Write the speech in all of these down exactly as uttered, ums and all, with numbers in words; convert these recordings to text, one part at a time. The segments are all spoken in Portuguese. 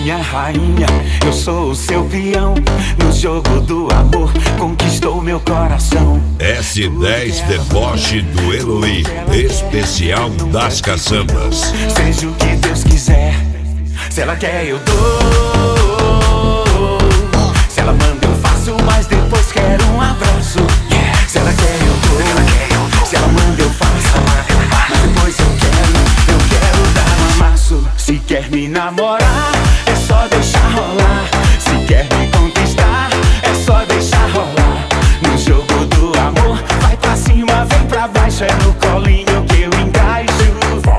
minha rainha, eu sou o seu peão. No jogo do amor, conquistou meu coração. S dez Deboche do Eloy, especial das caçambas. Seja o que Deus quiser, se ela quer eu dou. Se ela manda eu faço, mas depois quero um abraço. Se ela quer eu dou, se ela manda eu faço, mas depois eu quero, eu quero dar um amasso. Se quer me namorar, é só deixar rolar. Se quer me conquistar, é só deixar rolar. No jogo do amor, vai pra cima, vem pra baixo, é no colinho que eu encaixo.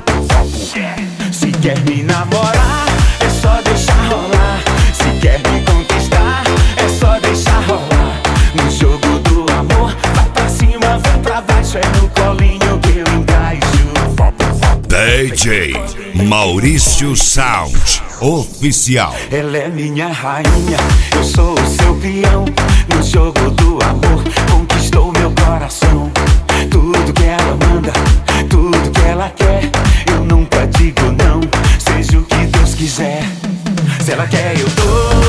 Se quer me namorar, é só deixar rolar. Se quer me conquistar, é só deixar rolar. No jogo do amor, vai pra cima, vem pra baixo, é no colinho que eu encaixo. D J Maurício Sound Oficial. Ela é minha rainha, eu sou o seu peão. No jogo do amor, conquistou meu coração. Tudo que ela manda, tudo que ela quer, eu nunca digo não, seja o que Deus quiser. Se ela quer eu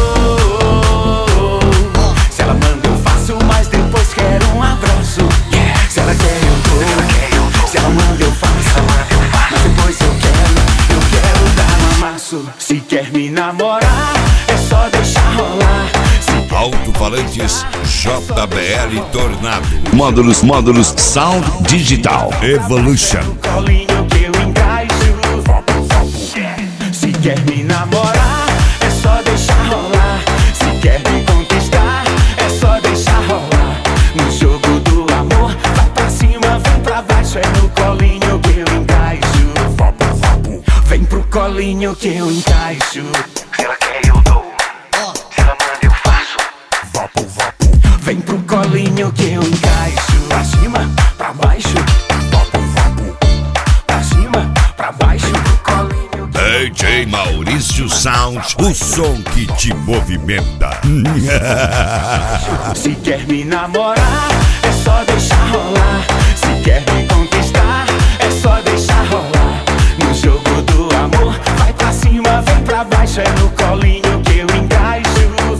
dou. Se ela manda eu faço, mas depois quero um abraço. Se ela quer eu dou. Se ela manda eu faço, mas depois eu quero, eu quero dar um amasso. Se quer me namorar, é só deixar rolar. Alto-falantes J B L Tornado. Módulos, módulos Sound Digital Evolution. Colinho que eu encaixo. Se quer me namorar, é só deixar rolar. Se quer me conquistar, é só deixar rolar. No jogo do amor, vai pra cima, vem pra baixo, é no colinho que eu encaixo. Vem pro colinho que eu encaixo. Se ela quer eu dou, se ela manda eu faço. Vem pro colinho que eu encaixo. Pra cima, pra baixo, pra cima, pra baixo, pro colinho. D J Maurício Sound, o som que te movimenta. Se quer me namorar, é só deixar rolar. Se quer me conquistar, é só deixar rolar. No jogo do amor, vai pra cima, vem pra baixo, é no colinho que eu encaixo.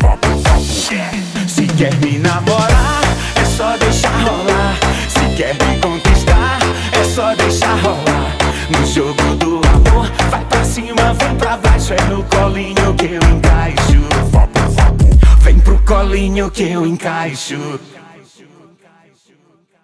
Se quer me namorar, é só deixar rolar. Se quer me conquistar, é só deixar rolar. No jogo do amor, vai pra cima, vem pra baixo, é no colinho que eu encaixo. Vem pro colinho que eu encaixo.